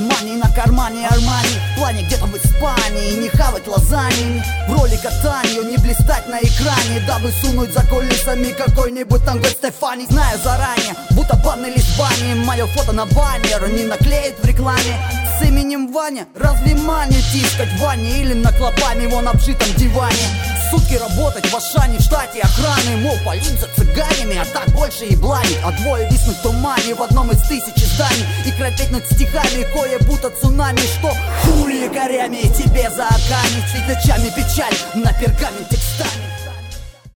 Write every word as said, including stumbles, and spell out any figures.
мани на кармане Армани. В плане где-то в Испании, не хавать лазаньи, в роли катанию, не блистать на экране, дабы сунуть за кулисами какой-нибудь танго Стефани. Знаю заранее, будто банный лист бани, мое фото на баннер не наклеит в рекламе с именем Ваня. Разве мани тискать в ванне или на клопами вон обжитом диване? Сутки работать в Ашане, в штате охраны, мол, полиция цыганами, а так больше и блами. А двое виснут в тумане в одном из тысячи зданий и кропить над стихами кое будто цунами. Что хули корями тебе за оками, цветочами печаль на пергаменте текстами.